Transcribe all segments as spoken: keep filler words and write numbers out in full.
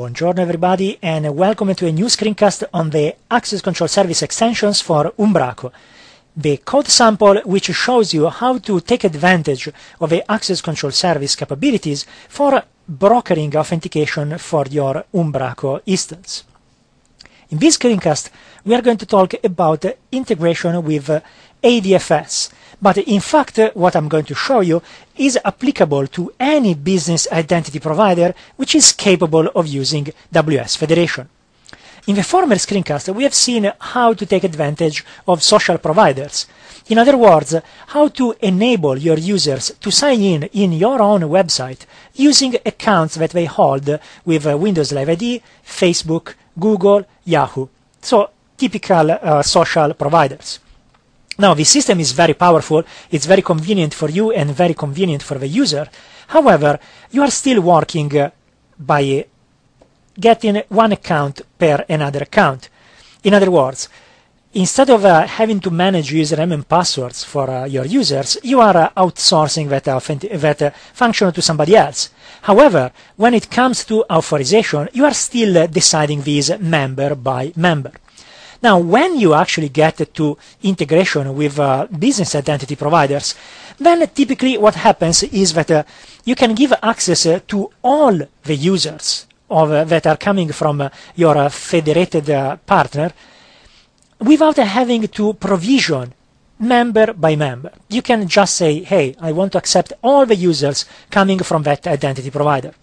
Buongiorno everybody and welcome to a new screencast on the Access Control Service extensions for Umbraco, the code sample which shows you how to take advantage of the Access Control Service capabilities for brokering authentication for your Umbraco instance. In this screencast, we are going to talk about integration with A D F S. But in fact, what I'm going to show you is applicable to any business identity provider which is capable of using W S Federation. In the former screencast, we have seen how to take advantage of social providers. In other words, how to enable your users to sign in in your own website using accounts that they hold with Windows Live I D, Facebook, Google, Yahoo. So, typical uh, social providers. Now, the system is very powerful, it's very convenient for you and very convenient for the user. However, you are still working uh, by getting one account per another account. In other words, instead of uh, having to manage username and passwords for uh, your users, you are uh, outsourcing that, uh, that uh, function to somebody else. However, when it comes to authorization, you are still uh, deciding this member by member. Now, when you actually get to integration with uh, business identity providers, then typically what happens is that uh, you can give access uh, to all the users of, uh, that are coming from uh, your uh, federated uh, partner without uh, having to provision member by member. You can just say, hey, I want to accept all the users coming from that identity provider.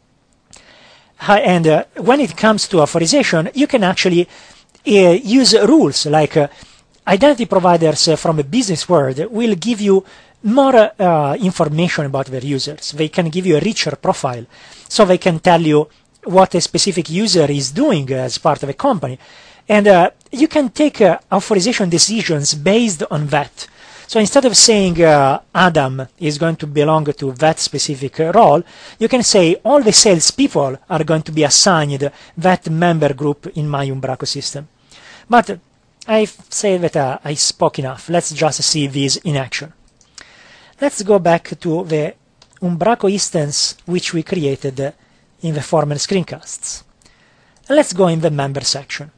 And uh, when it comes to authorization, you can actually Uh, use rules like uh, identity providers uh, from a business world will give you more uh, information about their users. They can give you a richer profile, so they can tell you what a specific user is doing as part of a company, and uh, you can take uh, authorization decisions based on that. So instead of saying uh, Adam is going to belong to that specific uh, role, you can say all the salespeople are going to be assigned that member group in my Umbraco system. But I say that uh, I spoke enough. Let's just see this in action. Let's go back to the Umbraco instance which we created in the former screencasts. Let's go in the member section.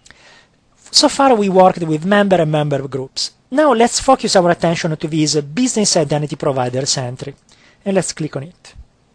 So far we worked with member and member groups. Now let's focus our attention to this business identity providers entry. And let's click on it.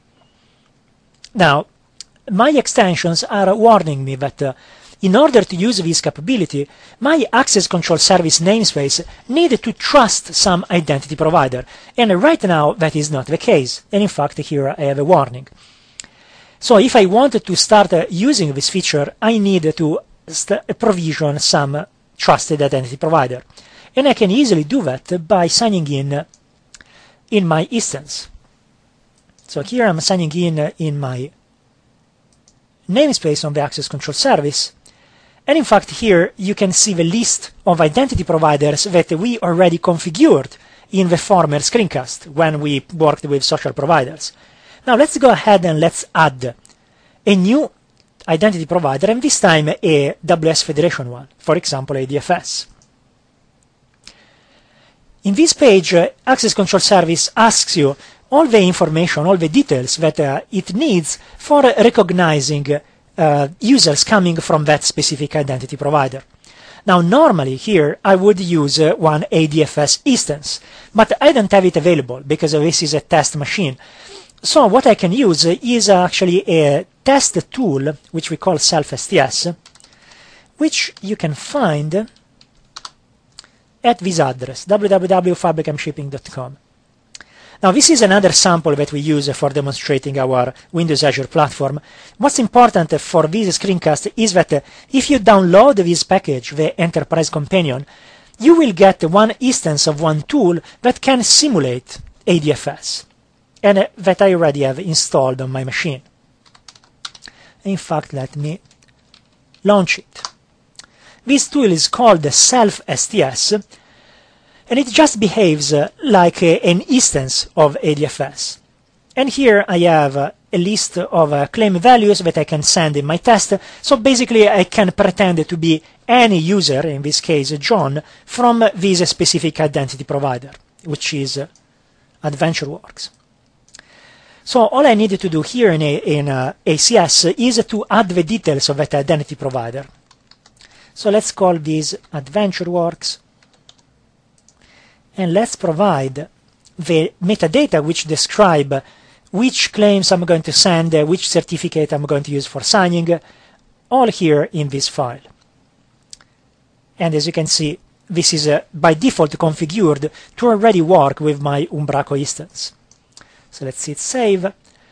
Now, my extensions are warning me that uh, in order to use this capability, my access control service namespace needed to trust some identity provider. And right now, that is not the case. And in fact, here I have a warning. So if I wanted to start uh, using this feature, I need to provision some trusted identity provider. And I can easily do that by signing in in my instance. So here I'm signing in in my namespace on the access control service. And in fact, here you can see the list of identity providers that we already configured in the former screencast when we worked with social providers. Now let's go ahead and let's add a new identity provider, and this time a W S Federation one, for example, A D F S. In this page, uh, Access Control Service asks you all the information, all the details that uh, it needs for uh, recognizing uh, users coming from that specific identity provider. Now, normally here I would use uh, one A D F S instance, but I don't have it available because uh, this is a test machine. So what I can use uh, is actually a test tool, which we call self-S T S, which you can find at this address, w w w dot fabricam shipping dot com. Now, this is another sample that we use for demonstrating our Windows Azure platform. What's important for this screencast is that if you download this package, the Enterprise Companion, you will get one instance of one tool that can simulate A D F S, and that I already have installed on my machine. In fact, let me launch it. This tool is called the self-S T S, and it just behaves uh, like uh, an instance of A D F S. And here I have uh, a list of uh, claim values that I can send in my test. So basically I can pretend to be any user, in this case John, from this specific identity provider, which is uh, AdventureWorks. So all I need to do here in, a, in uh, A C S is to add the details of that identity provider. So let's call this AdventureWorks, and let's provide the metadata which describe which claims I'm going to send, uh, which certificate I'm going to use for signing, all here in this file. And as you can see, this is uh, by default configured to already work with my Umbraco instance. So let's hit save.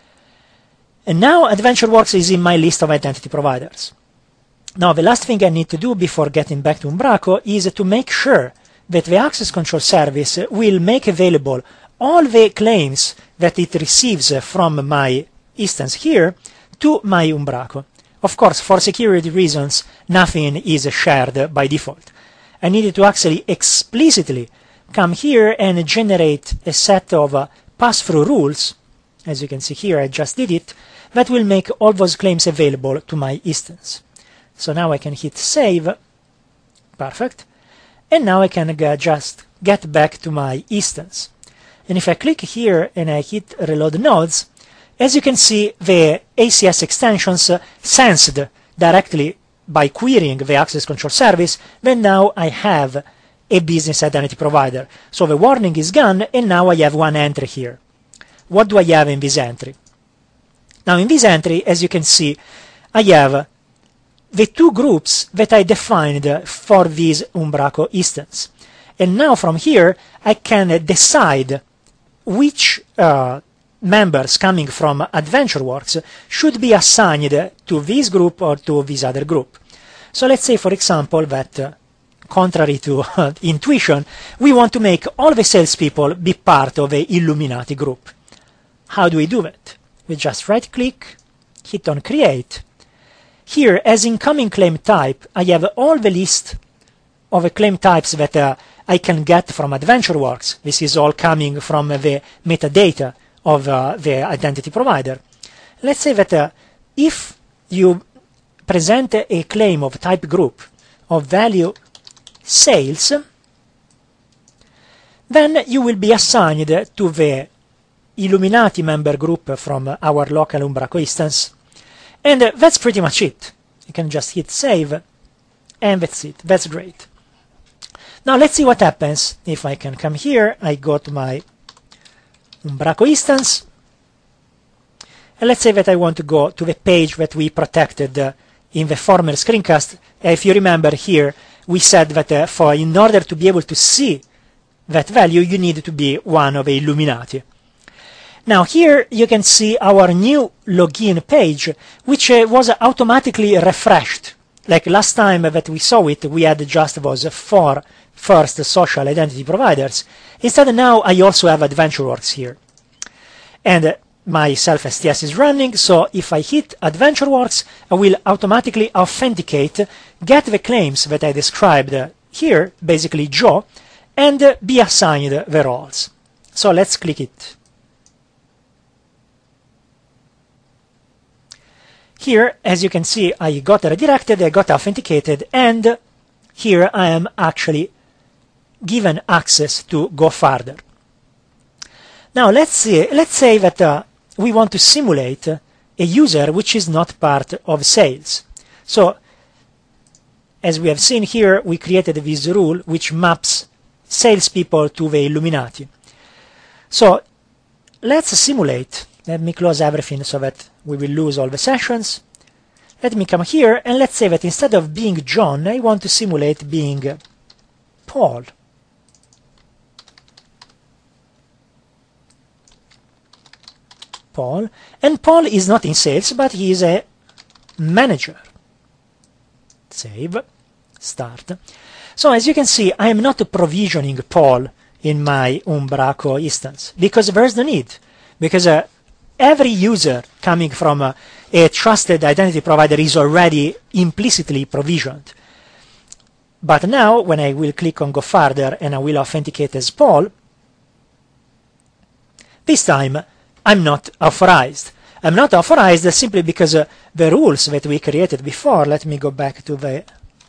And now AdventureWorks is in my list of identity providers. Now the last thing I need to do before getting back to Umbraco is to make sure that the access control service will make available all the claims that it receives from my instance here to my Umbraco. Of course, for security reasons, nothing is shared by default. I needed to actually explicitly come here and generate a set of uh, pass-through rules, as you can see here, I just did it, that will make all those claims available to my instance. So now I can hit save, perfect, and now I can uh, just get back to my instance. And if I click here and I hit reload nodes, as you can see, the A C S extensions uh, sensed directly by querying the access control service, then now I have a business identity provider. So the warning is gone, and now I have one entry here. What do I have in this entry? Now in this entry, as you can see, I have the two groups that I defined for this Umbraco instance. And now from here, I can decide which uh, members coming from AdventureWorks should be assigned to this group or to this other group. So let's say, for example, that uh, contrary to uh, intuition, we want to make all the salespeople be part of the Illuminati group. How do we do that? We just right-click, hit on Create. Here, as incoming claim type, I have all the list of the claim types that uh, I can get from AdventureWorks. This is all coming from uh, the metadata of uh, the identity provider. Let's say that uh, if you present a claim of type group of value sales, then you will be assigned to the Illuminati member group from our local Umbraco instance. And uh, that's pretty much it. You can just hit save, and that's it. That's great. Now let's see what happens if I can come here. I go to my Umbraco instance, and let's say that I want to go to the page that we protected uh, in the former screencast. If you remember here, we said that uh, for in order to be able to see that value, you need to be one of the Illuminati. Now here you can see our new login page, which uh, was automatically refreshed. Like last time that we saw it, we had just those four first social identity providers. Instead now I also have AdventureWorks here. And uh, my self-S T S is running, so if I hit AdventureWorks, I will automatically authenticate, get the claims that I described uh, here, basically Joe, and uh, be assigned the roles. So let's click it. Here, as you can see, I got redirected, I got authenticated, and here I am actually given access to go further. Now let's see, let's say that uh, we want to simulate a user which is not part of sales. So, as we have seen here, we created this rule which maps salespeople to the Illuminati. So, let's simulate. Let me close everything so that we will lose all the sessions. Let me come here, and let's say that instead of being John, I want to simulate being Paul. Paul. And Paul is not in sales, but he is a manager. Save. Start. So as you can see, I am not provisioning Paul in my Umbraco instance, because there's no need. Because uh, every user coming from uh, a trusted identity provider is already implicitly provisioned. But now, when I will click on Go Further and I will authenticate as Paul, this time I'm not authorized. I'm not authorized simply because uh, the rules that we created before, let me go back to the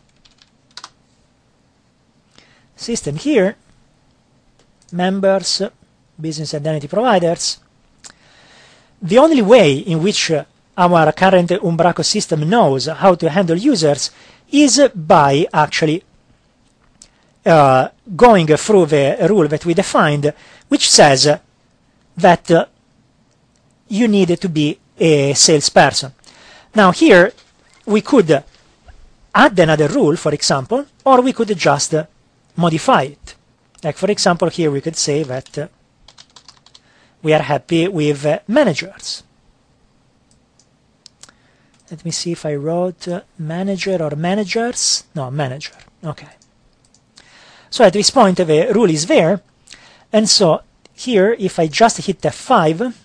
system here, members, business identity providers. the only way in which uh, our current Umbraco system knows how to handle users is by actually uh, going through the rule that we defined, which says that uh, you need to be a salesperson. Now here we could add another rule, for example, or we could just uh, modify it. Like for example, here we could say that uh, we are happy with uh, managers. Let me see if I wrote uh, manager or managers. No, manager. Okay. So at this point the rule is there, and so here if I just hit F five,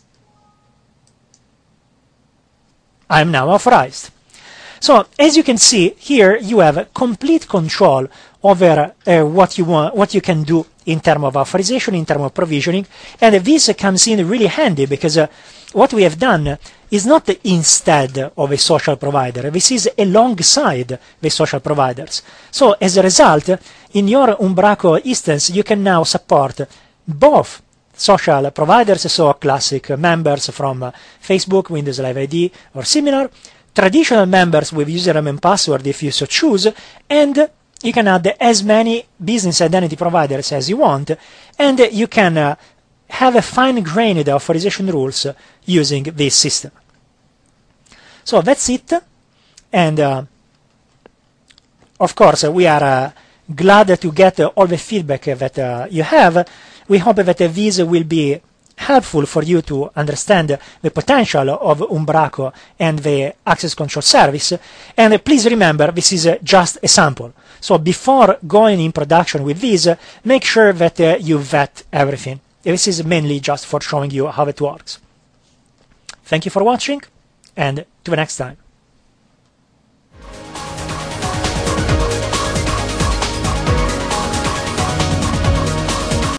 I'm now authorized. So as you can see here, you have complete control over uh, what you want, what you can do in terms of authorization, in terms of provisioning, and this comes in really handy because uh, what we have done is not instead of a social provider. This is alongside the social providers. So as a result, in your Umbraco instance, you can now support both social providers, so classic members from uh, Facebook, Windows Live I D, or similar, traditional members with username and password if you so choose, and you can add as many business identity providers as you want, and you can uh, have a fine-grained authorization rules using this system. So that's it, and uh, of course we are uh, glad to get uh, all the feedback that uh, you have. We hope that uh, this will be helpful for you to understand the potential of Umbraco and the access control service. And uh, please remember, this is uh, just a sample. So before going in production with this, uh, make sure that uh, you vet everything. This is mainly just for showing you how it works. Thank you for watching, and to the next time.